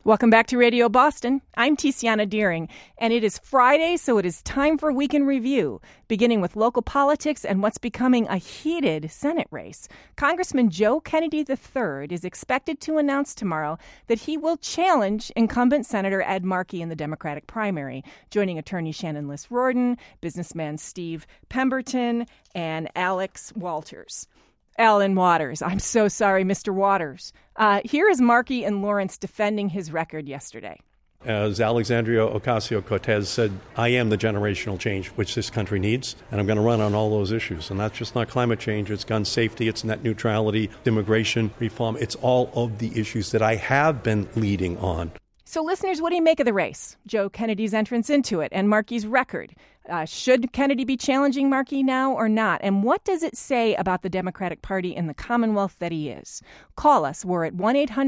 Welcome back to Radio Boston. I'm Tiziana Deering, and it is Friday, so it is time for Week in Review, beginning with local politics and what's becoming a heated Senate race. Congressman Joe Kennedy III is expected to announce tomorrow that he will challenge incumbent Senator Ed Markey in the Democratic primary, joining attorney Shannon Liss-Riordan, businessman Steve Pemberton, and Alex Walters. Alan Waters. I'm so sorry, Mr. Waters. Here is Markey and Lawrence defending his record yesterday. As Alexandria Ocasio-Cortez said, I am the generational change which this country needs, and I'm going to run on all those issues. And that's just not climate change, it's gun safety, it's net neutrality, immigration reform. It's all of the issues that I have been leading on. So listeners, what do you make of the race? Joe Kennedy's entrance into it and Markey's record. Should Kennedy be challenging Markey now or not? And what does it say about the Democratic Party in the Commonwealth that he is? Call us. We're at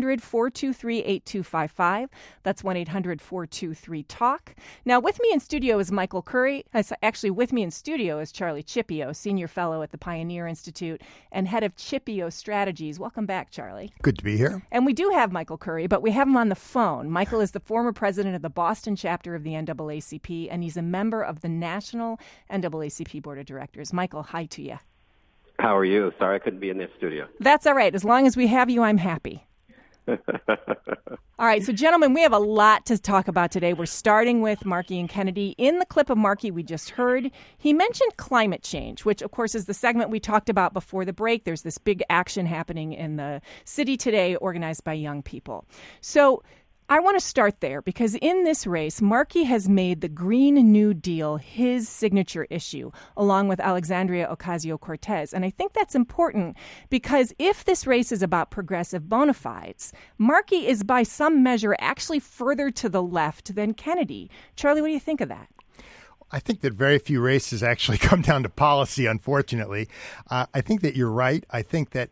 1-800-423-8255. That's 1-800-423-TALK. Now, with me in studio is Michael Curry. Actually, with me in studio is Charlie Chippio, Senior Fellow at the Pioneer Institute and Head of Chippio Strategies. Welcome back, Charlie. Good to be here. And we do have Michael Curry, but we have him on the phone. Michael is the former president of the Boston chapter of the NAACP, and he's a member of the National NAACP Board of Directors. Michael, hi to you. How are you? Sorry I couldn't be in this studio. That's all right. As long as we have you, I'm happy. All right, so gentlemen, we have a lot to talk about today. We're starting with Markey and Kennedy. In the clip of Markey we just heard, he mentioned climate change, which, of course, is the segment we talked about before the break. There's this big action happening in the city today organized by young people. So I want to start there because in this race, Markey has made the Green New Deal his signature issue, along with Alexandria Ocasio-Cortez. And I think that's important because if this race is about progressive bona fides, Markey is by some measure actually further to the left than Kennedy. Charlie, what do you think of that? I think that very few races actually come down to policy, unfortunately. I think that you're right. I think that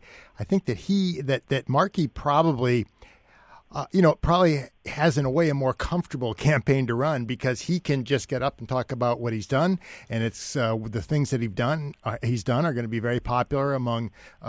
Markey probably probably has, in a way, a more comfortable campaign to run because he can just get up and talk about what he's done, and it's the things that he's done are going to be very popular among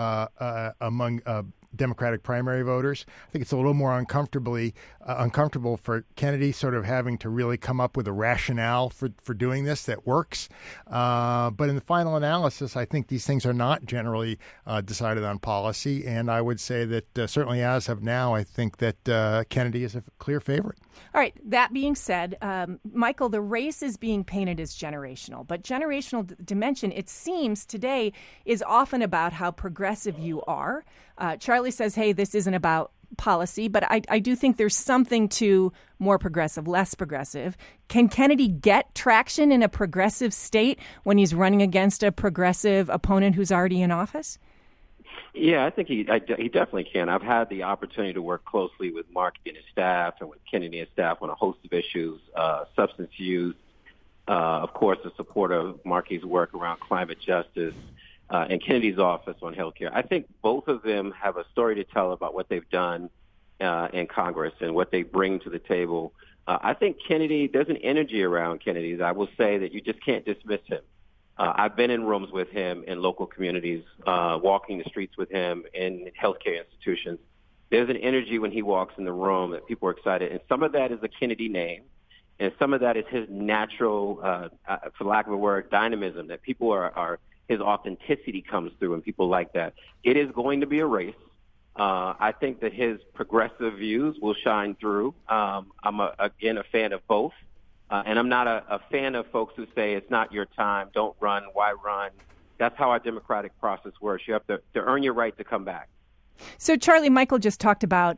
Democratic primary voters. I think it's a little more uncomfortable for Kennedy, sort of having to really come up with a rationale for doing this that works. But in the final analysis, I think these things are not generally decided on policy, and I would say that certainly as of now, I think that Kennedy is a clear favorite. All right. That being said, Michael, the race is being painted as generational, but generational dimension, it seems today, is often about how progressive you are. Charlie says, hey, this isn't about policy, but I do think there's something to more progressive, less progressive. Can Kennedy get traction in a progressive state when he's running against a progressive opponent who's already in office? Yeah, I think he definitely can. I've had the opportunity to work closely with Markey and his staff and with Kennedy and staff on a host of issues, substance use, of course, the support of Markey's work around climate justice, and Kennedy's office on health care. I think both of them have a story to tell about what they've done in Congress and what they bring to the table. I think Kennedy, there's an energy around Kennedy. I will say that you just can't dismiss him. I've been in rooms with him in local communities, walking the streets with him in healthcare institutions. There's an energy when he walks in the room that people are excited. And some of that is the Kennedy name. And some of that is his natural, for lack of a word, dynamism, that people are his authenticity comes through and people like that. It is going to be a race. I think that his progressive views will shine through. I'm, again, a fan of both. And I'm not a fan of folks who say it's not your time, don't run, why run? That's how our democratic process works. You have to earn your right to come back. So, Charlie, Michael just talked about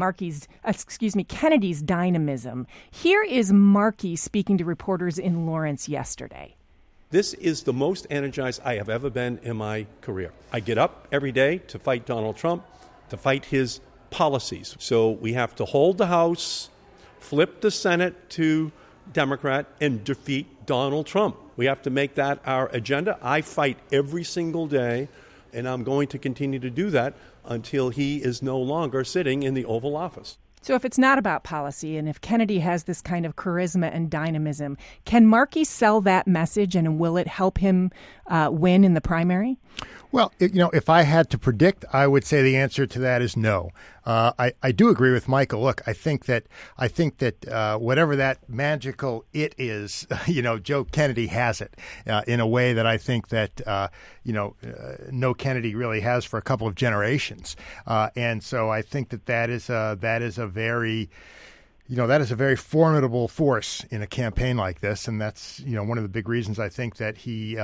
Kennedy's dynamism. Here is Markey speaking to reporters in Lawrence yesterday. This is the most energized I have ever been in my career. I get up every day to fight Donald Trump, to fight his policies. So we have to hold the House, flip the Senate to Democrat, and defeat Donald Trump. We have to make that our agenda. I fight every single day, and I'm going to continue to do that until he is no longer sitting in the Oval Office. So if it's not about policy, and if Kennedy has this kind of charisma and dynamism, can Markey sell that message, and will it help him win in the primary? Well, if I had to predict, I would say the answer to that is no. I do agree with Michael. Look, I think that whatever that magical it is, Joe Kennedy has it in a way that I think that no Kennedy really has for a couple of generations, and so I think that is a very that is a very formidable force in a campaign like this, and that's one of the big reasons I think that he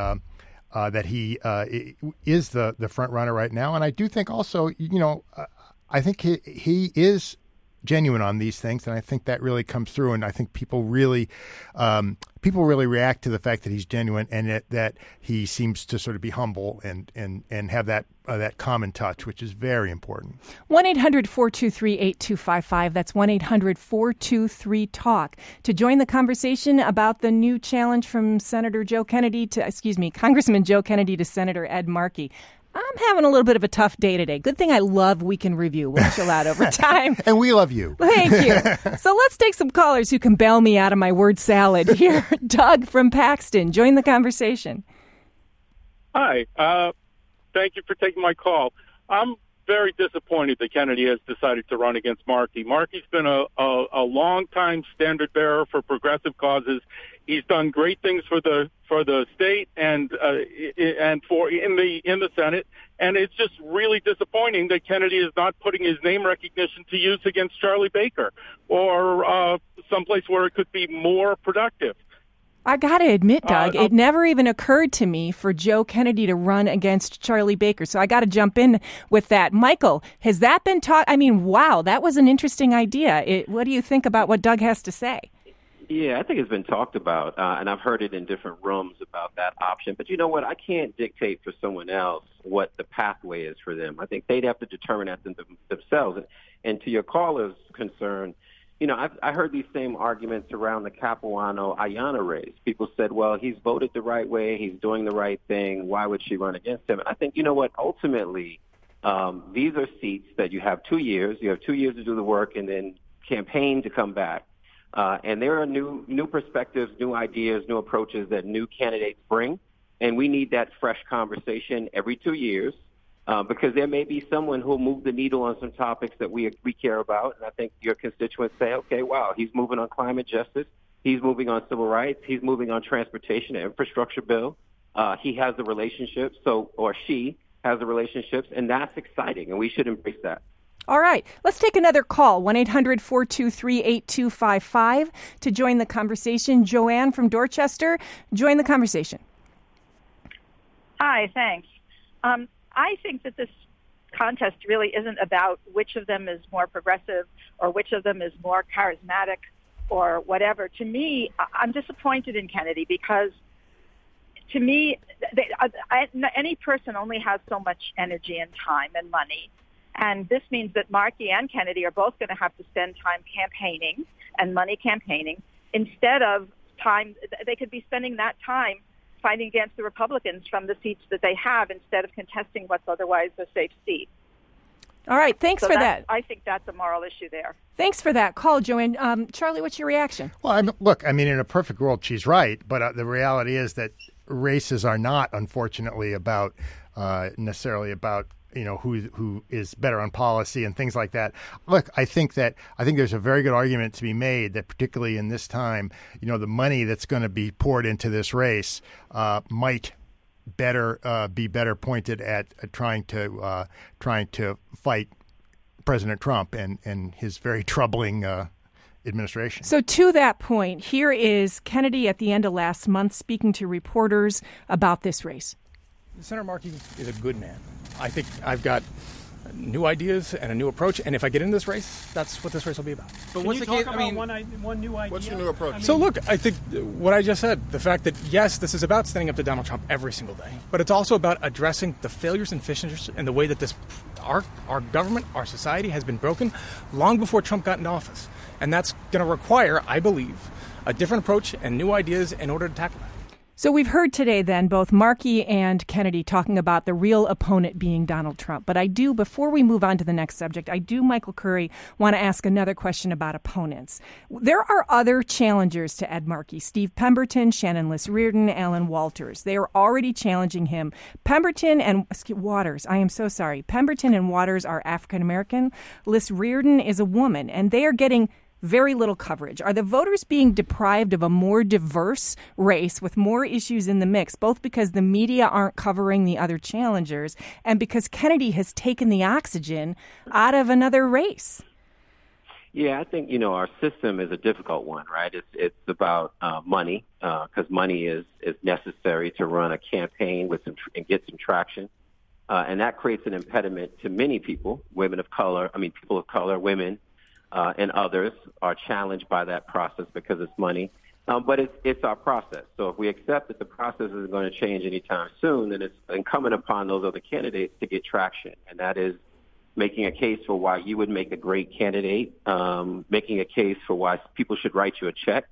is the front runner right now. And I do think also, I think he is genuine on these things, and I think that really comes through. And I think people really react to the fact that he's genuine and that he seems to sort of be humble and have that common touch, which is very important. 1-800-423-8255. That's 1-800-423-TALK. To join the conversation about the new challenge from Congressman Joe Kennedy to Senator Ed Markey. I'm having a little bit of a tough day today. Good thing I love Weekend Review. We'll chill out over time. And we love you. Thank you. So let's take some callers who can bail me out of my word salad here. Doug from Paxton, join the conversation. Hi. Thank you for taking my call. I'm very disappointed that Kennedy has decided to run against Markey. Markey's been a long-time standard bearer for progressive causes. He's done great things for the state and for in the Senate, and it's just really disappointing that Kennedy is not putting his name recognition to use against Charlie Baker or someplace where it could be more productive. I got to admit, Doug, it never even occurred to me for Joe Kennedy to run against Charlie Baker. So I got to jump in with that. Michael, has that been taught? I mean, wow, that was an interesting idea. What do you think about what Doug has to say? Yeah, I think it's been talked about, and I've heard it in different rooms about that option. But you know what? I can't dictate for someone else what the pathway is for them. I think they'd have to determine that themselves. And to your caller's concern, I heard these same arguments around the Capuano-Ayana race. People said, well, he's voted the right way. He's doing the right thing. Why would she run against him? And I think, you know what, ultimately, these are seats that you have 2 years. You have 2 years to do the work and then campaign to come back. And there are new perspectives, new ideas, new approaches that new candidates bring. And we need that fresh conversation every 2 years. Because there may be someone who will move the needle on some topics that we care about. And I think your constituents say, okay, wow, he's moving on climate justice. He's moving on civil rights. He's moving on transportation and infrastructure bill. He has the relationships, or she has the relationships, and that's exciting, and we should embrace that. All right, let's take another call, 1-800-423-8255 to join the conversation. Joanne from Dorchester, join the conversation. Hi, thanks. I think that this contest really isn't about which of them is more progressive or which of them is more charismatic or whatever. To me, I'm disappointed in Kennedy because, to me, any person only has so much energy and time and money. And this means that Markey and Kennedy are both going to have to spend time campaigning and money campaigning instead of time. They could be spending that time fighting against the Republicans from the seats that they have instead of contesting what's otherwise a safe seat. All right, thanks for that. I think that's a moral issue there. Thanks for that call, Joanne. Charlie, what's your reaction? Well, in a perfect world, she's right, but the reality is that races are not, unfortunately, necessarily about who is better on policy and things like that. Look, I think there's a very good argument to be made that particularly in this time, the money that's going to be poured into this race might be better pointed at trying to fight President Trump and his very troubling administration. So to that point, here is Kennedy at the end of last month speaking to reporters about this race. Senator Markey is a good man. I think I've got new ideas and a new approach, and if I get into this race, that's what this race will be about. But what's the case? One new idea? What's your new approach? So look, I think what I just said, the fact that, yes, this is about standing up to Donald Trump every single day, but it's also about addressing the failures and fissures in the way that our government, our society has been broken long before Trump got into office. And that's going to require, I believe, a different approach and new ideas in order to tackle that. So we've heard today then both Markey and Kennedy talking about the real opponent being Donald Trump. But before we move on to the next subject, Michael Curry, want to ask another question about opponents. There are other challengers to Ed Markey: Steve Pemberton, Shannon Liss Reardon, Alan Walters. They are already challenging him. Pemberton and Waters are African American. Liss Reardon is a woman, and they are getting very little coverage. Are the voters being deprived of a more diverse race with more issues in the mix, both because the media aren't covering the other challengers and because Kennedy has taken the oxygen out of another race? Yeah, I think, our system is a difficult one, right? It's about money, because money is necessary to run a campaign and get some traction. And that creates an impediment to many people, people of color, women, and others are challenged by that process because it's money. But it's our process. So if we accept that the process isn't going to change anytime soon, then it's incumbent upon those other candidates to get traction. And that is making a case for why you would make a great candidate, making a case for why people should write you a check,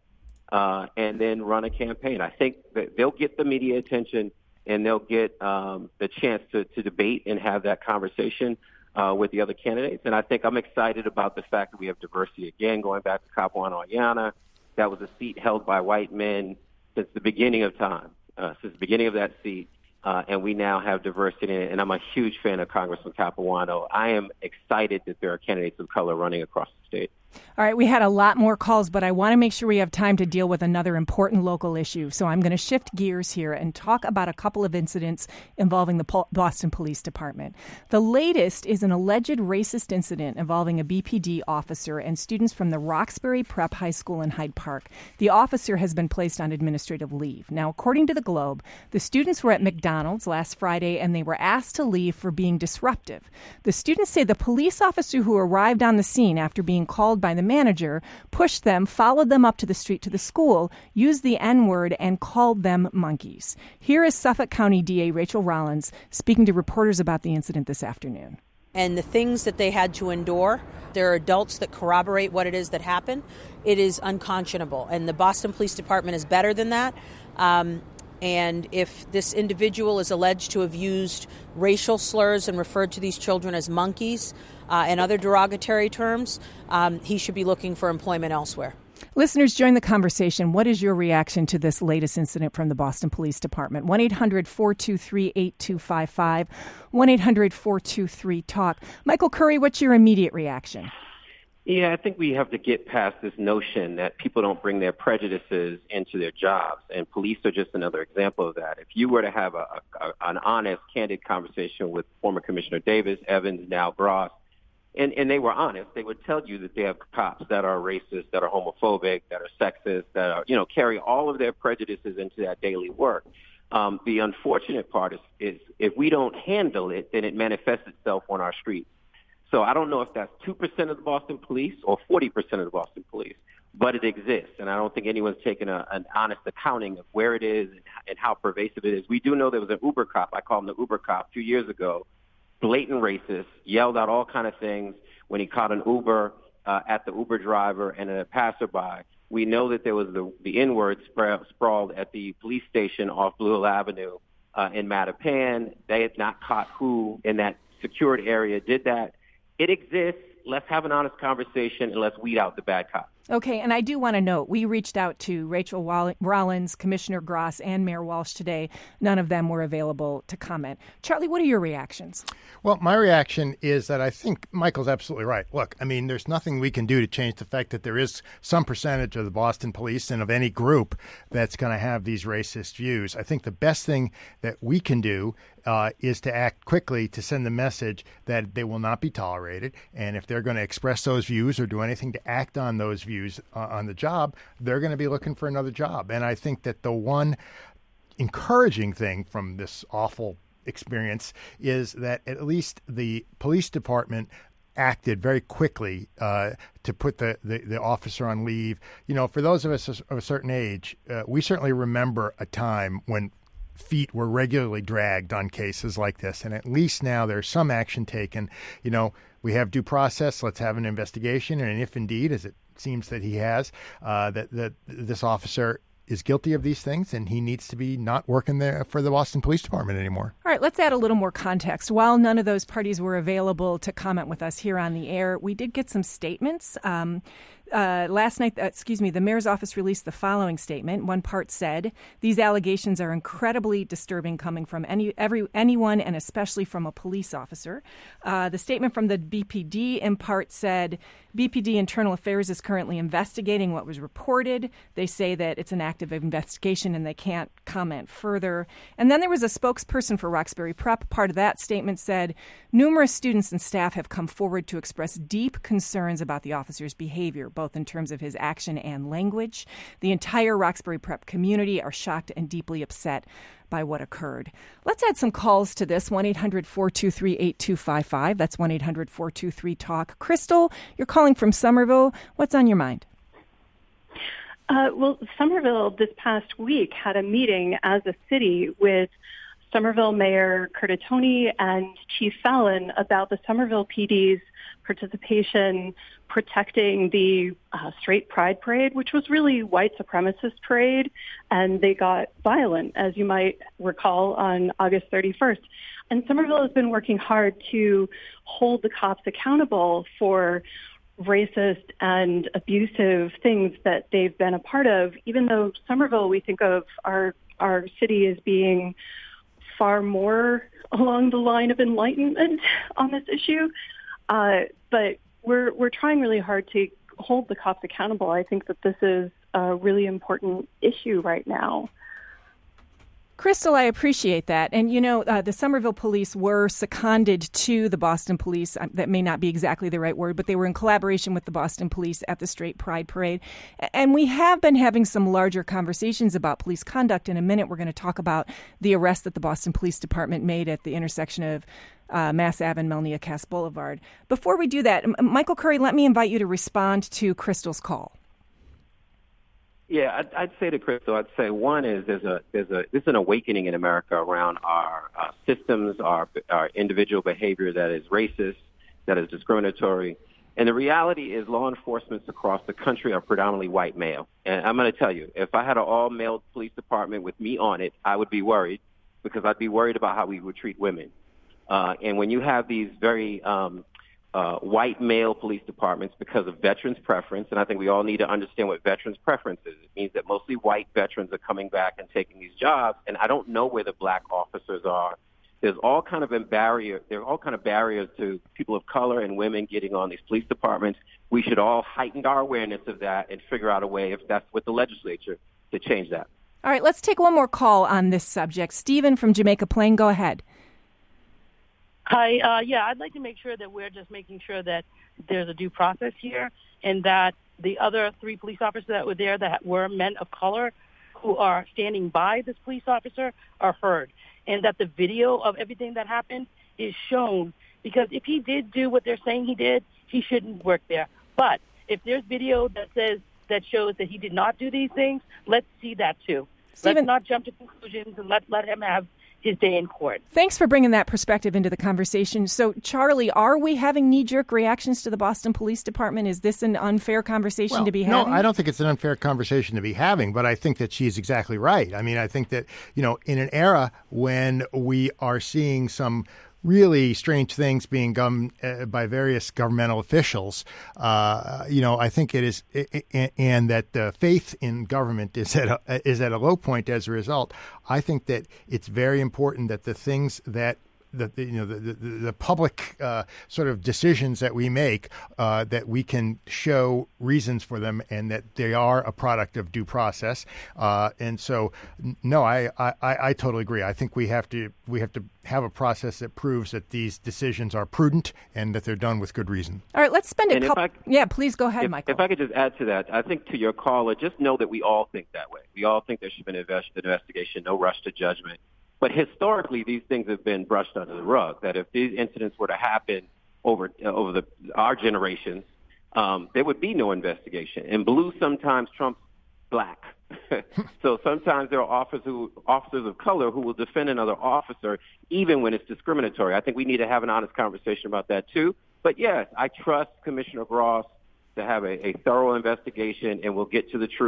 and then run a campaign. I think that they'll get the media attention and they'll get the chance to debate and have that conversation with the other candidates. And I think I'm excited about the fact that we have diversity again, going back to Capuano-Ayana. That was a seat held by white men since the beginning of time, since the beginning of that seat. And we now have diversity in it. And I'm a huge fan of Congressman Capuano. I am excited that there are candidates of color running across the state. All right, we had a lot more calls, but I want to make sure we have time to deal with another important local issue. So I'm going to shift gears here and talk about a couple of incidents involving the Boston Police Department. The latest is an alleged racist incident involving a BPD officer and students from the Roxbury Prep High School in Hyde Park. The officer has been placed on administrative leave. Now, according to the Globe, the students were at McDonald's last Friday and they were asked to leave for being disruptive. The students say the police officer who arrived on the scene after being called by the manager pushed them, followed them up to the street to the school, used the N-word, and called them monkeys. Here is Suffolk County DA Rachel Rollins speaking to reporters about the incident this afternoon. And the things that they had to endure, there are adults that corroborate what it is that happened. It is unconscionable. And the Boston Police Department is better than that. And if this individual is alleged to have used racial slurs and referred to these children as monkeys and other derogatory terms, he should be looking for employment elsewhere. Listeners, join the conversation. What is your reaction to this latest incident from the Boston Police Department? 1-800-423-8255, 1-800-423-TALK. Michael Curry, what's your immediate reaction? Yeah, I think we have to get past this notion that people don't bring their prejudices into their jobs, and police are just another example of that. If you were to have an honest, candid conversation with former Commissioner Davis, Evans, now Gross, and they were honest, they would tell you that they have cops that are racist, that are homophobic, that are sexist, that are, carry all of their prejudices into that daily work. The unfortunate part is if we don't handle it, then it manifests itself on our streets. So I don't know if that's 2% of the Boston Police or 40% of the Boston Police, but it exists. And I don't think anyone's taken an honest accounting of where it is and how pervasive it is. We do know there was an Uber cop, I call him the Uber cop, 2 years ago, blatant racist, yelled out all kind of things when he caught an Uber at the Uber driver and a passerby. We know that there was the N-word sprawled at the police station off Blue Hill Avenue in Mattapan. They had not caught who in that secured area did that. It exists. Let's have an honest conversation and let's weed out the bad cops. Okay, and I do want to note, we reached out to Rachel Rollins, Commissioner Gross, and Mayor Walsh today. None of them were available to comment. Charlie, what are your reactions? Well, my reaction is that I think Michael's absolutely right. Look, I mean, there's nothing we can do to change the fact that there is some percentage of the Boston Police and of any group that's going to have these racist views. I think the best thing that we can do is to act quickly to send the message that they will not be tolerated. And if they're going to express those views or do anything to act on those views on the job, they're going to be looking for another job. And I think that the one encouraging thing from this awful experience is that at least the police department acted very quickly to put the officer on leave. For those of us of a certain age, we certainly remember a time when feet were regularly dragged on cases like this. And at least now there's some action taken. We have due process. Let's have an investigation. And if indeed, as it seems that he has, that this officer is guilty of these things, and he needs to be not working there for the Boston Police Department anymore. All right, let's add a little more context. While none of those parties were available to comment with us here on the air, we did get some statements. Last night, the mayor's office released the following statement. One part said, "These allegations are incredibly disturbing coming from anyone and especially from a police officer." The statement from the BPD in part said, "BPD Internal Affairs is currently investigating what was reported. They say that it's an active investigation and they can't comment further." And then there was a spokesperson for Roxbury Prep. Part of that statement said, "Numerous students and staff have come forward to express deep concerns about the officer's behavior, both in terms of his action and language. The entire Roxbury Prep community are shocked and deeply upset by what occurred." Let's add some calls to this, 1-800-423-8255. That's 1-800-423-TALK. Crystal, you're calling from Somerville. What's on your mind? Well, Somerville this past week had a meeting as a city with Somerville Mayor Curtatone and Chief Fallon about the Somerville PD's participation protecting the straight pride parade, which was really white supremacist parade, and they got violent, as you might recall, on August 31st. And Somerville has been working hard to hold the cops accountable for racist and abusive things that they've been a part of, even though Somerville, we think of our city as being far more along the line of enlightenment on this issue. But we're trying really hard to hold the cops accountable. I think that this is a really important issue right now. Crystal, I appreciate that. And, you know, the Somerville police were seconded to the Boston police. That may not be exactly the right word, but they were in collaboration with the Boston police at the Straight Pride Parade. And we have been having some larger conversations about police conduct. In a minute, we're going to talk about the arrest that the Boston Police Department made at the intersection of Mass Ave and Melnia Cass Boulevard. Before we do that, Michael Curry, let me invite you to respond to Crystal's call. Yeah, I'd say to Crystal, I'd say one is there's an awakening in America around our systems, our individual behavior that is racist, that is discriminatory. And the reality is law enforcement across the country are predominantly white male. And I'm going to tell you, if I had an all-male police department with me on it, I would be worried because I'd be worried about how we would treat women. And when you have these very white male police departments because of veterans' preference, and I think we all need to understand what veterans' preference is. It means that mostly white veterans are coming back and taking these jobs, and I don't know where the black officers are. There are all kind of barriers to people of color and women getting on these police departments. We should all heighten our awareness of that and figure out a way, if that's with the legislature, to change that. All right, let's take one more call on this subject. Stephen from Jamaica Plain, go ahead. Hi. I'd like to make sure that we're just making sure that there's a due process here and that the other 3 police officers that were there that were men of color who are standing by this police officer are heard, and that the video of everything that happened is shown, because if he did do what they're saying he did, he shouldn't work there. But if there's video that shows that he did not do these things, let's see that too. Let's not jump to conclusions and let him have his day in court. Thanks for bringing that perspective into the conversation. So, Charlie, are we having knee-jerk reactions to the Boston Police Department? Is this an unfair conversation to be having? No, I don't think it's an unfair conversation to be having, but I think that she's exactly right. I mean, I think that, you know, in an era when we are seeing some really strange things being done by various governmental officials, I think it is, and that the faith in government is at a low point as a result. I think that it's very important that the things that the public sort of decisions that we make, that we can show reasons for them and that they are a product of due process. And so, no, I totally agree. I think we have to have a process that proves that these decisions are prudent and that they're done with good reason. All right, let's spend a couple. Yeah, please go ahead, Michael. If I could just add to that, I think to your caller, just know that we all think that way. We all think there should be an investigation, no rush to judgment. But historically, these things have been brushed under the rug, that if these incidents were to happen over our generations, there would be no investigation. And blue sometimes trumps black. So sometimes there are officers of color who will defend another officer even when it's discriminatory. I think we need to have an honest conversation about that, too. But, yes, I trust Commissioner Gross to have a thorough investigation, and we'll get to the truth.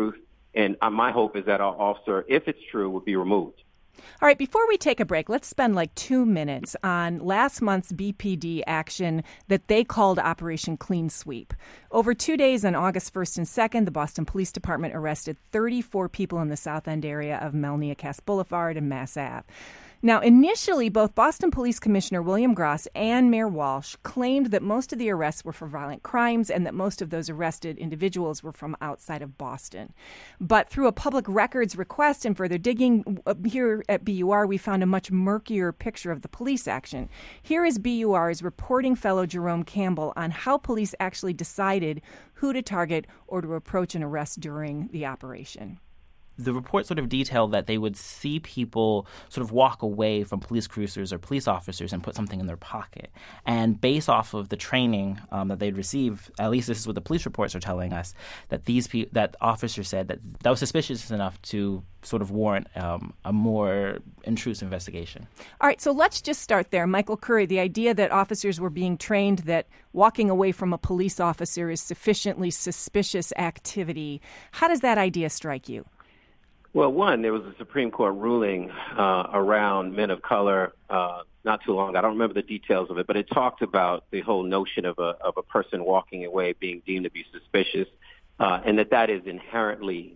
And my hope is that our officer, if it's true, will be removed. All right, before we take a break, let's spend like 2 minutes on last month's BPD action that they called Operation Clean Sweep. Over 2 days on August 1st and 2nd, the Boston Police Department arrested 34 people in the South End area of Melnia Cass Boulevard and Mass Ave. Now, initially, both Boston Police Commissioner William Gross and Mayor Walsh claimed that most of the arrests were for violent crimes and that most of those arrested individuals were from outside of Boston. But through a public records request and further digging here at BUR, we found a much murkier picture of the police action. Here is BUR's reporting fellow Jerome Campbell on how police actually decided who to target or to approach and arrest during the operation. The report sort of detailed that they would see people sort of walk away from police cruisers or police officers and put something in their pocket. And based off of the training that they'd received, at least this is what the police reports are telling us, that that officers said that was suspicious enough to sort of warrant a more intrusive investigation. All right, so let's just start there. Michael Curry, the idea that officers were being trained that walking away from a police officer is sufficiently suspicious activity. How does that idea strike you? Well, one, there was a Supreme Court ruling around men of color not too long ago. I don't remember the details of it, but it talked about the whole notion of a person walking away being deemed to be suspicious, and that is inherently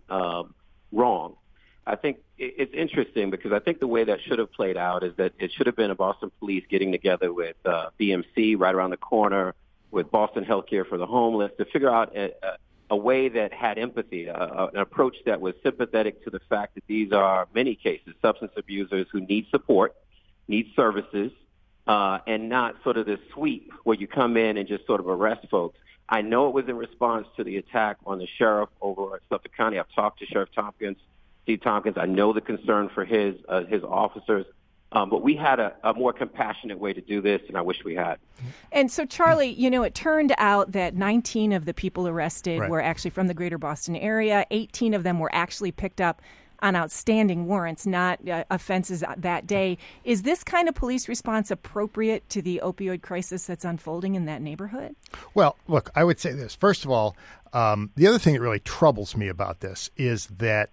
wrong. I think it's interesting because I think the way that should have played out is that it should have been a Boston Police getting together with BMC right around the corner, with Boston Healthcare for the Homeless, to figure out a way that had empathy, an approach that was sympathetic to the fact that these are, many cases, substance abusers who need support, need services, and not sort of this sweep where you come in and just sort of arrest folks. I know it was in response to the attack on the sheriff over at Suffolk County. I've talked to Sheriff Steve Tompkins. I know the concern for his officers. But we had a more compassionate way to do this, and I wish we had. And so, Charlie, it turned out that 19 of the people arrested were actually from the greater Boston area. 18 of them were actually picked up on outstanding warrants, not offenses that day. Is this kind of police response appropriate to the opioid crisis that's unfolding in that neighborhood? Well, look, I would say this. First of all, the other thing that really troubles me about this is that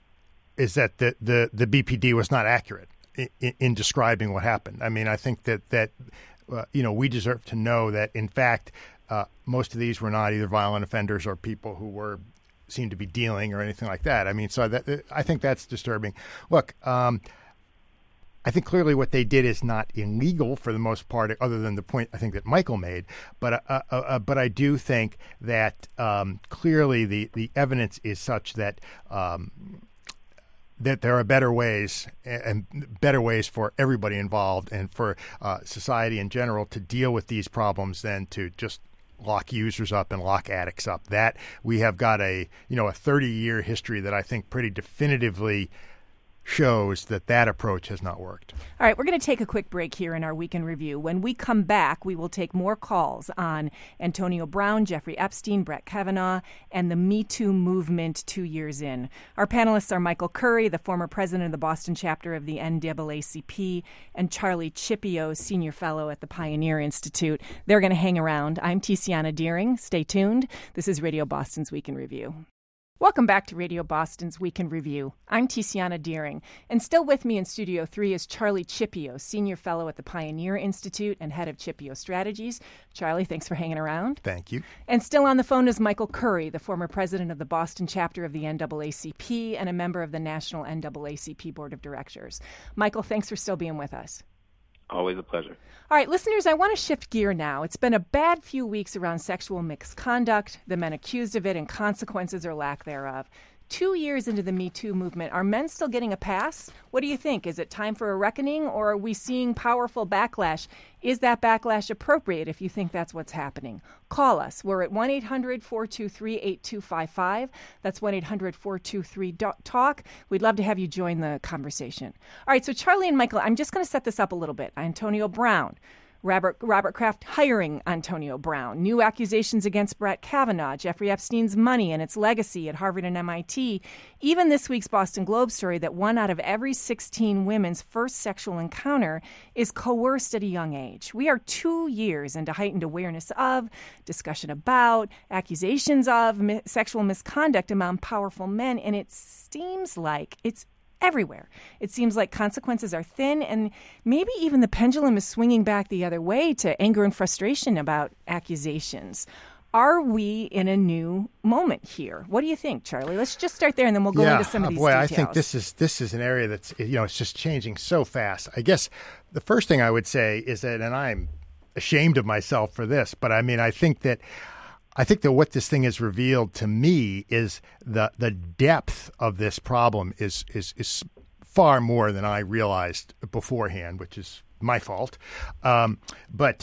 the BPD was not accurate in describing what happened. I mean, I think that we deserve to know that, in fact, most of these were not either violent offenders or people who seemed to be dealing or anything like that. I mean, so I think that's disturbing. Look, I think clearly what they did is not illegal for the most part, other than the point I think that Michael made. But I do think that clearly the evidence is such that that there are better ways for everybody involved and for society in general to deal with these problems than to just lock users up and lock addicts up. That we have got a 30-year history that I think pretty definitively shows that approach has not worked. All right, we're going to take a quick break here in our Week in Review. When we come back, we will take more calls on Antonio Brown, Jeffrey Epstein, Brett Kavanaugh, and the Me Too movement 2 years in. Our panelists are Michael Curry, the former president of the Boston chapter of the NAACP, and Charlie Chippio, senior fellow at the Pioneer Institute. They're going to hang around. I'm Tiziana Deering. Stay tuned. This is Radio Boston's Week in Review. Welcome back to Radio Boston's Week in Review. I'm Tiziana Deering, and still with me in Studio 3 is Charlie Chippio, Senior Fellow at the Pioneer Institute and Head of Chippio Strategies. Charlie, thanks for hanging around. Thank you. And still on the phone is Michael Curry, the former president of the Boston chapter of the NAACP and a member of the National NAACP Board of Directors. Michael, thanks for still being with us. Always a pleasure. All right, listeners, I want to shift gear now. It's been a bad few weeks around sexual misconduct, the men accused of it, and consequences or lack thereof. 2 years into the Me Too movement, are men still getting a pass? What do you think? Is it time for a reckoning, or are we seeing powerful backlash? Is that backlash appropriate if you think that's what's happening? Call us. We're at 1-800-423-8255. That's 1-800-423-TALK. We'd love to have you join the conversation. All right, so Charlie and Michael, I'm just going to set this up a little bit. Antonio Brown, Robert Kraft hiring Antonio Brown, new accusations against Brett Kavanaugh, Jeffrey Epstein's money and its legacy at Harvard and MIT, even this week's Boston Globe story that 1 out of every 16 women's first sexual encounter is coerced at a young age. We are 2 years into heightened awareness of, discussion about, accusations of sexual misconduct among powerful men, and it seems like it's everywhere. It seems like consequences are thin, and maybe even the pendulum is swinging back the other way to anger and frustration about accusations. Are we in a new moment here? What do you think, Charlie? Let's just start there, and then we'll go into some of these details. I think this is an area that's, it's just changing so fast. I guess the first thing I would say is that, and I'm ashamed of myself for this, but I mean, I think that what this thing has revealed to me is the depth of this problem is far more than I realized beforehand, which is my fault. But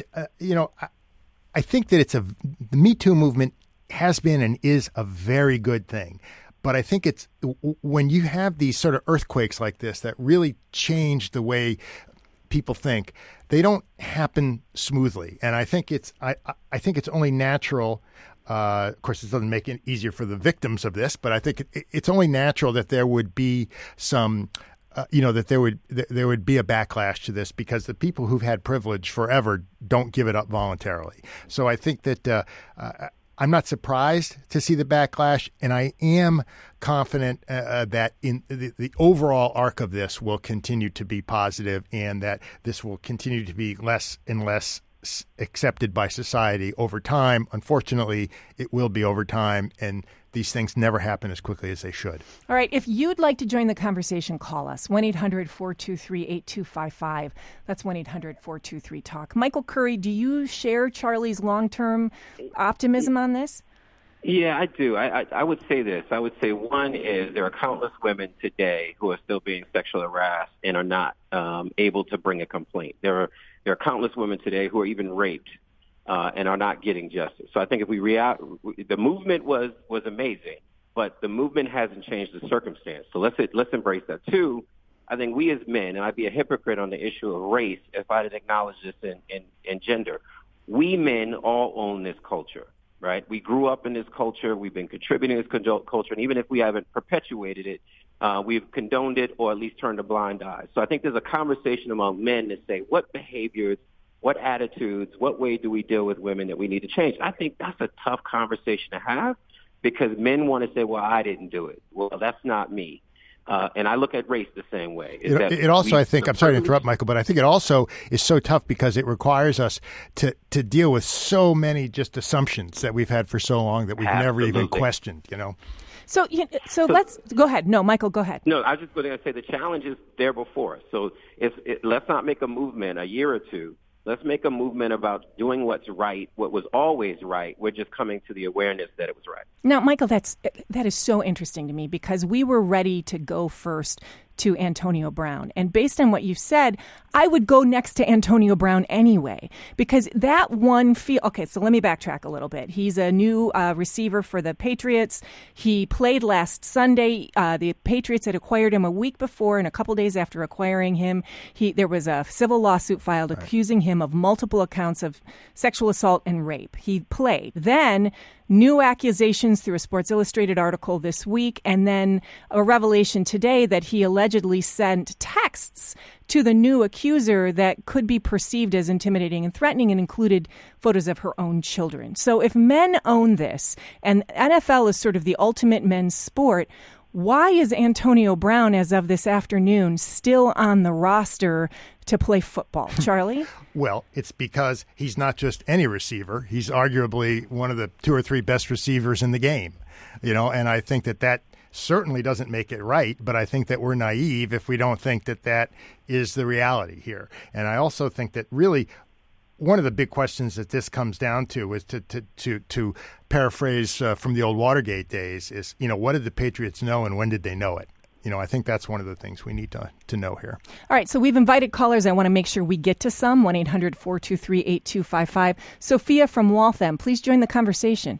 I think that the Me Too movement has been and is a very good thing. But I think it's when you have these sort of earthquakes like this that really change the way people think, they don't happen smoothly. And I think it's only natural. Of course, it doesn't make it easier for the victims of this, but I think it's only natural that there would be some, that there would be a backlash to this, because the people who've had privilege forever don't give it up voluntarily. So I think that I'm not surprised to see the backlash, and I am confident that in the overall arc of this will continue to be positive, and that this will continue to be less and less accepted by society over time. Unfortunately, it will be over time, and these things never happen as quickly as they should. All right. If you'd like to join the conversation, call us, 1-800-423-8255. That's 1-800-423-TALK. Michael Curry, do you share Charlie's long-term optimism on this? Yeah, I do. I would say this. I would say one is there are countless women today who are still being sexually harassed and are not able to bring a complaint. There are countless women today who are even raped and are not getting justice. So I think if the movement was amazing, but the movement hasn't changed the circumstance. So let's embrace that. Two, I think we as men, and I'd be a hypocrite on the issue of race if I didn't acknowledge this in gender. We men all own this culture, right? We grew up in this culture. We've been contributing to this culture. And even if we haven't perpetuated it, we've condoned it or at least turned a blind eye. So I think there's a conversation among men to say what behaviors, what attitudes, what way do we deal with women that we need to change? I think that's a tough conversation to have, because men want to say, well, I didn't do it. Well, that's not me. And I look at race the same way. It also, I think, I'm sorry to interrupt, Michael, but I think it also is so tough because it requires us to deal with so many just assumptions that we've had for so long that we've never even questioned, So let's go ahead. No, Michael, go ahead. No, I was just going to say the challenge is there before us. So let's not make a movement a year or two. Let's make a movement about doing what's right, what was always right. We're just coming to the awareness that it was right. Now, Michael, that is so interesting to me, because we were ready to go first to Antonio Brown. And based on what you've said, I would go next to Antonio Brown anyway, because that one okay, so let me backtrack a little bit. He's a new receiver for the Patriots. He played last Sunday. The Patriots had acquired him a week before, and a couple days after acquiring him, there was a civil lawsuit filed accusing him of multiple accounts of sexual assault and rape. He played. Then new accusations through a Sports Illustrated article this week, and then a revelation today that he allegedly sent texts to the new accuser that could be perceived as intimidating and threatening, and included photos of her own children. So if men own this, and NFL is sort of the ultimate men's sport, why is Antonio Brown, as of this afternoon, still on the roster to play football? Charlie? Well, it's because he's not just any receiver. He's arguably one of the 2 or 3 best receivers in the game, and I think that certainly doesn't make it right, but I think that we're naive if we don't think that is the reality here. And I also think that really one of the big questions that this comes down to is to paraphrase from the old Watergate days is, what did the Patriots know and when did they know it? I think that's one of the things we need to know here. All right, so we've invited callers. I want to make sure we get to some. 1-800-423-8255. Sophia from Waltham, please join the conversation.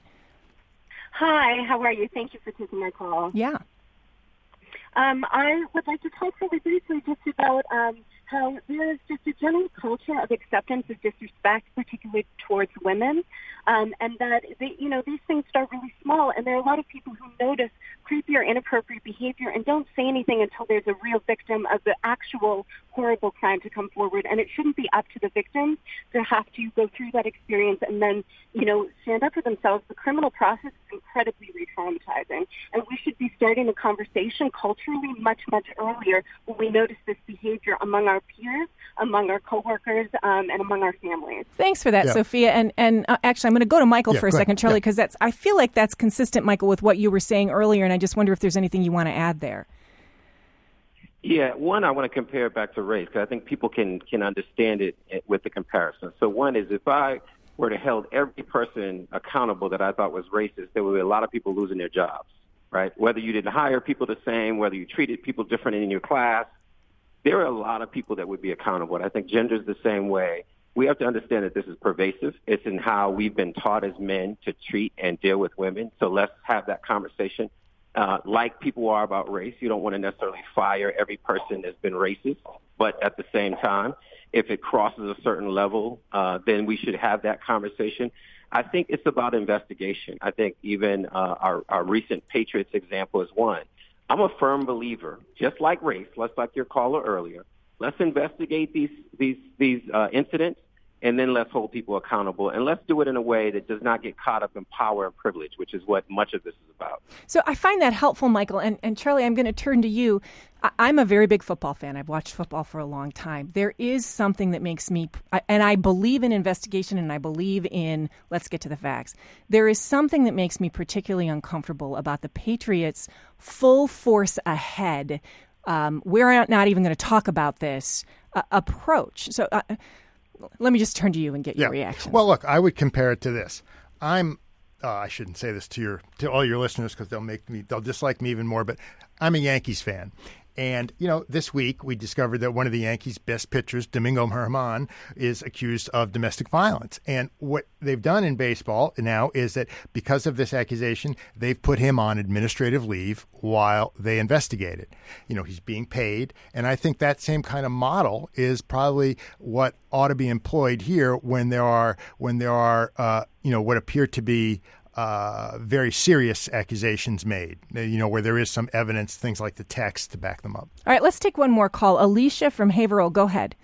Hi, how are you? Thank you for taking my call. Yeah. I would like to talk really briefly just about how there is just a general culture of acceptance of disrespect, particularly towards women, and that these things start really small, and there are a lot of people who notice creepy or inappropriate behavior and don't say anything until there's a real victim of the actual horrible crime to come forward. And it shouldn't be up to the victims to have to go through that experience and then, stand up for themselves. The criminal process is incredibly re-traumatizing, and we should be starting the conversation culturally much, much earlier when we notice this behavior among our peers, among our coworkers, and among our families. Thanks for that, Sophia. And actually, I'm going to go to Michael for a second, Charlie, because I feel like that's consistent, Michael, with what you were saying earlier, and I just wonder if there's anything you want to add there. Yeah, one, I want to compare it back to race, because I think people can understand it with the comparison. So one is, if I were to hold every person accountable that I thought was racist, there would be a lot of people losing their jobs, right? Whether you didn't hire people the same, whether you treated people different in your class, there are a lot of people that would be accountable. And I think gender is the same way. We have to understand that this is pervasive. It's in how we've been taught as men to treat and deal with women. So let's have that conversation. Like people are about race, you don't want to necessarily fire every person that's been racist. But at the same time, if it crosses a certain level, then we should have that conversation. I think it's about investigation. I think even our recent Patriots example is one. I'm a firm believer, just like race, just like your caller earlier, let's investigate these incidents, and then let's hold people accountable. And let's do it in a way that does not get caught up in power and privilege, which is what much of this is about. So I find that helpful, Michael. And Charlie, I'm going to turn to you. I'm a very big football fan. I've watched football for a long time. There is something that makes me, and I believe in investigation, and I believe in let's get to the facts. There is something that makes me particularly uncomfortable about the Patriots' full force ahead. We're not even going to talk about this approach. So let me just turn to you and get your reaction. Well, look, I would compare it to this. I shouldn't say this to all your listeners because they'll dislike me even more, but I'm a Yankees fan. And, this week we discovered that one of the Yankees' best pitchers, Domingo Germán, is accused of domestic violence. And what they've done in baseball now is that because of this accusation, they've put him on administrative leave while they investigate it. He's being paid. And I think that same kind of model is probably what ought to be employed here when there are what appear to be very serious accusations made, where there is some evidence, things like the text to back them up. All right, let's take one more call. Alicia from Haverhill, go ahead.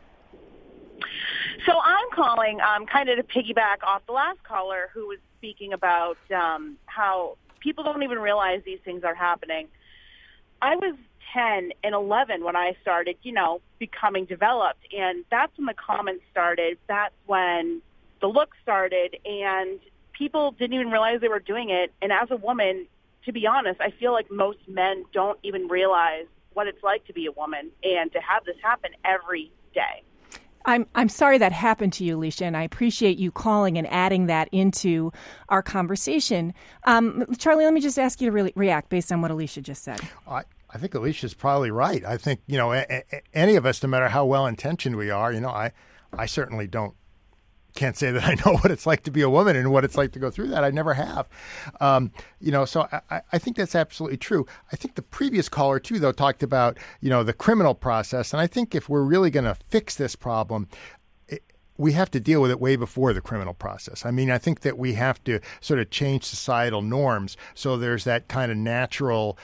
So I'm calling kind of to piggyback off the last caller who was speaking about how people don't even realize these things are happening. I was 10 and 11 when I started, becoming developed, and that's when the comments started. That's when the look started, and people didn't even realize they were doing it. And as a woman, to be honest, I feel like most men don't even realize what it's like to be a woman and to have this happen every day. I'm sorry that happened to you, Alicia, and I appreciate you calling and adding that into our conversation. Charlie, let me just ask you to really react based on what Alicia just said. I think Alicia's probably right. I think, any of us, no matter how well-intentioned we are, I certainly can't say that I know what it's like to be a woman and what it's like to go through that. I never have. So I think that's absolutely true. I think the previous caller, too, though, talked about, the criminal process. And I think if we're really going to fix this problem, we have to deal with it way before the criminal process. I mean, I think that we have to sort of change societal norms so there's that kind of natural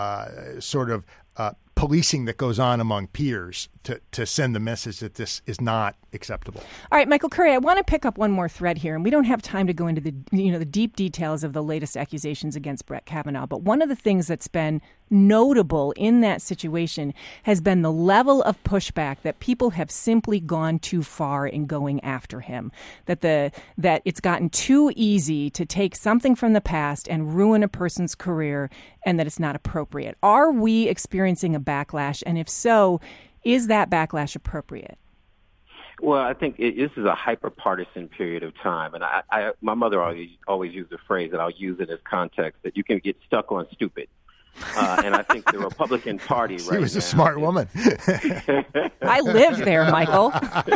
policing that goes on among peers to send the message that this is not acceptable. All right, Michael Curry, I want to pick up one more thread here, and we don't have time to go into the deep details of the latest accusations against Brett Kavanaugh. But one of the things that's been notable in that situation has been the level of pushback that people have simply gone too far in going after him. That it's gotten too easy to take something from the past and ruin a person's career, and that it's not appropriate. Are we experiencing a backlash? And if so, is that backlash appropriate? Well, I think this is a hyper-partisan period of time. And my mother always used a phrase that I'll use in this context, that you can get stuck on stupid. And I think the Republican Party right now... She was a smart woman. I live there, Michael.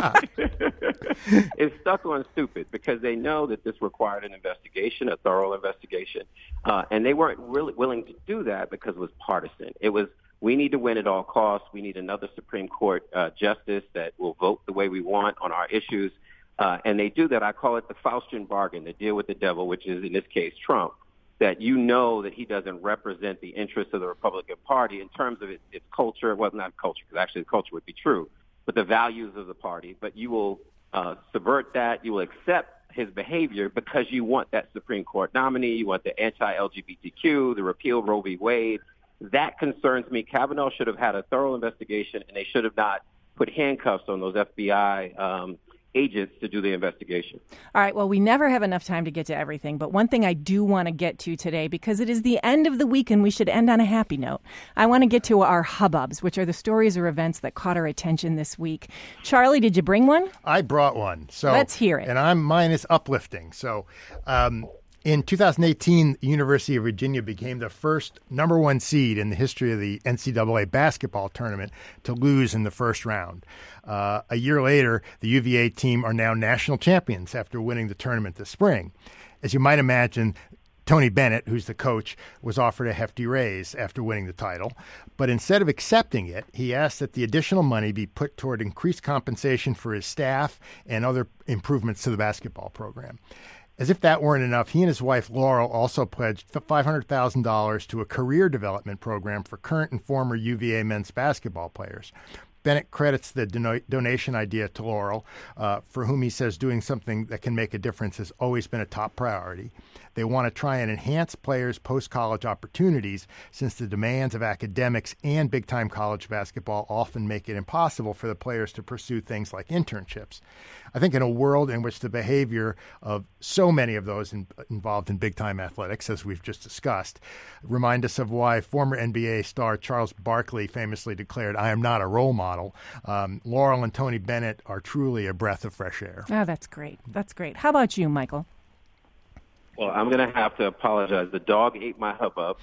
It's stuck on stupid because they know that this required an investigation, a thorough investigation. And they weren't really willing to do that because it was partisan. It was We need to win at all costs. We need another Supreme Court justice that will vote the way we want on our issues. And they do that. I call it the Faustian bargain, the deal with the devil, which is, in this case, Trump, that you know that he doesn't represent the interests of the Republican Party in terms of its culture. Well, not culture, because actually the culture would be true, but the values of the party. But you will subvert that. You will accept his behavior because you want that Supreme Court nominee. You want the anti-LGBTQ, the repeal Roe v. Wade. That concerns me. Kavanaugh should have had a thorough investigation, and they should have not put handcuffs on those FBI agents to do the investigation. All right. Well, we never have enough time to get to everything, but one thing I do want to get to today, because it is the end of the week and we should end on a happy note, I want to get to our hubbubs, which are the stories or events that caught our attention this week. Charlie, did you bring one? I brought one. So let's hear it. And mine is uplifting. So in 2018, the University of Virginia became the first number one seed in the history of the NCAA basketball tournament to lose in the first round. A year later, the UVA team are now national champions after winning the tournament this spring. As you might imagine, Tony Bennett, who's the coach, was offered a hefty raise after winning the title. But instead of accepting it, he asked that the additional money be put toward increased compensation for his staff and other improvements to the basketball program. As if that weren't enough, he and his wife, Laurel, also pledged $500,000 to a career development program for current and former UVA men's basketball players. Bennett credits the donation idea to Laurel, for whom he says doing something that can make a difference has always been a top priority. They want to try and enhance players' post-college opportunities since the demands of academics and big-time college basketball often make it impossible for the players to pursue things like internships. I think in a world in which the behavior of so many of those involved in big-time athletics, as we've just discussed, remind us of why former NBA star Charles Barkley famously declared, "I am not a role model." Laurel and Tony Bennett are truly a breath of fresh air. Oh, that's great. That's great. How about you, Michael? Well, I'm going to have to apologize. The dog ate my hubbub.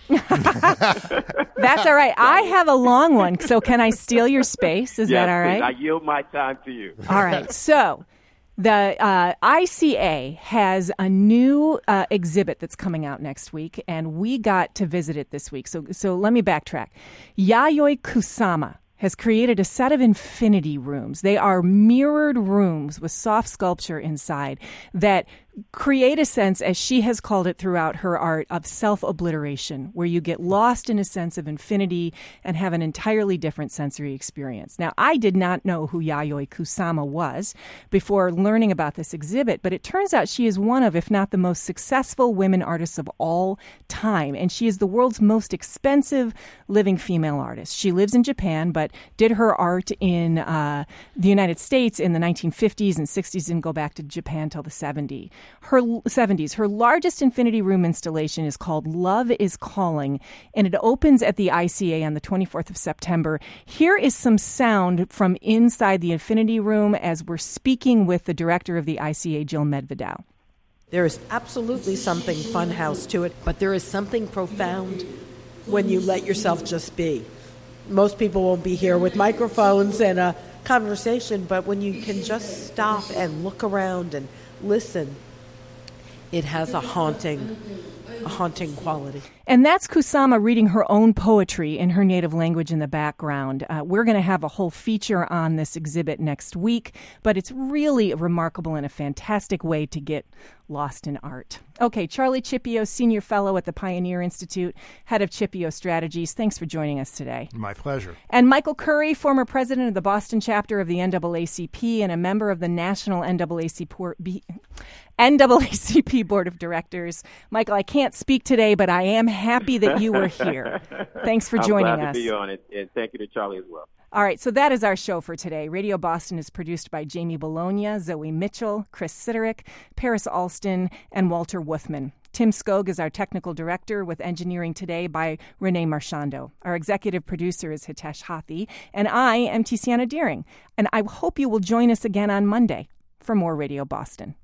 That's all right. I have a long one, so can I steal your space? Is that all right? Please. I yield my time to you. All right. So the ICA has a new exhibit that's coming out next week, and we got to visit it this week. So let me backtrack. Yayoi Kusama has created a set of infinity rooms. They are mirrored rooms with soft sculpture inside that create a sense, as she has called it throughout her art, of self-obliteration, where you get lost in a sense of infinity and have an entirely different sensory experience. Now, I did not know who Yayoi Kusama was before learning about this exhibit, but it turns out she is one of, if not the most successful women artists of all time, and she is the world's most expensive living female artist. She lives in Japan, but did her art in the United States in the 1950s and 60s, didn't go back to Japan till the 70s. Her largest infinity room installation is called Love is Calling, and it opens at the ICA on the 24th of September. Here is some sound from inside the infinity room as we're speaking with the director of the ICA, Jill Medvedow. There is absolutely something funhouse to it, but there is something profound when you let yourself just be. Most people won't be here with microphones and a conversation, but when you can just stop and look around and listen, it has a haunting quality. And that's Kusama reading her own poetry in her native language in the background. We're going to have a whole feature on this exhibit next week, but it's really remarkable and a fantastic way to get lost in art. Okay, Charlie Chippio, Senior Fellow at the Pioneer Institute, Head of Chippio Strategies. Thanks for joining us today. My pleasure. And Michael Curry, former president of the Boston chapter of the NAACP and a member of the National NAACP Board of Directors. Michael, I can't speak today, but I am happy that you were here. Thanks for joining us. I'm glad to be on it, and thank you to Charlie as well. All right, so that is our show for today. Radio Boston is produced by Jamie Bologna, Zoe Mitchell, Chris Siderick, Paris Alston, and Walter Wuthman. Tim Skog is our technical director, with engineering today by Renee Marchando. Our executive producer is Hitesh Hathi, and I am Tiziana Deering. And I hope you will join us again on Monday for more Radio Boston.